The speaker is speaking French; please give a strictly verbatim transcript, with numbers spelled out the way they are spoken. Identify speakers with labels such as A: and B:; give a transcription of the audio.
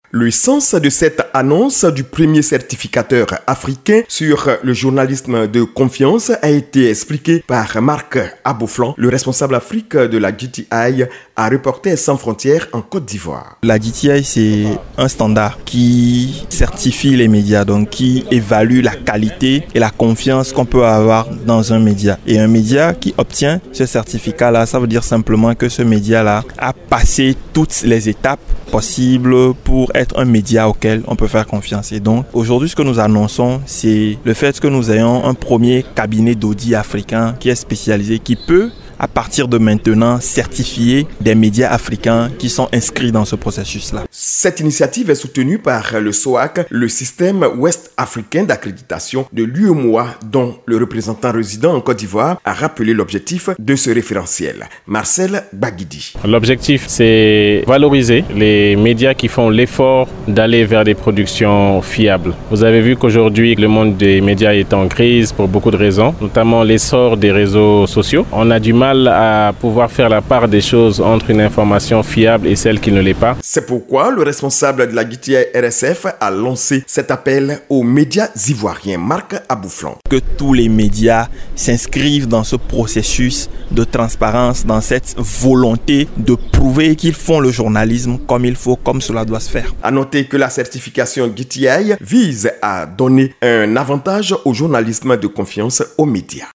A: Le sens de cette annonce du premier certificateur africain sur le journalisme de confiance a été expliqué par Marc Abouflan, le responsable Afrique de la G T I à Reporters sans frontières en Côte d'Ivoire.
B: La G T I, c'est un standard qui certifie les médias, donc qui évalue la qualité et la confiance qu'on peut avoir dans un média. Et un média qui obtient ce certificat-là, ça veut dire simplement que ce média-là a passé toutes les étapes possibles pour être un média auquel on peut faire confiance. Et donc, aujourd'hui, ce que nous annonçons, c'est le fait que nous ayons un premier cabinet d'audit africain qui est spécialisé, qui peut, à partir de maintenant, certifier des médias africains qui sont inscrits dans ce processus-là.
A: Cette initiative est soutenue par le S O A C, le système ouest-africain d'accréditation de l'U E M O A, dont le représentant résident en Côte d'Ivoire a rappelé l'objectif de ce référentiel. Marcel Baguidi.
C: L'objectif, c'est valoriser les médias qui font l'effort d'aller vers des productions fiables. Vous avez vu qu'aujourd'hui, le monde des médias est en crise pour beaucoup de raisons, notamment l'essor des réseaux sociaux. On a du mal à pouvoir faire la part des choses entre une information fiable et celle qui ne l'est pas.
A: C'est pourquoi le responsable de la G T I R S F a lancé cet appel aux médias ivoiriens, Marc Abouflan.
B: Que tous les médias s'inscrivent dans ce processus de transparence, dans cette volonté de prouver qu'ils font le journalisme comme il faut, comme cela doit se faire.
A: À noter que la certification G T I vise à donner un avantage au journalisme de confiance aux médias.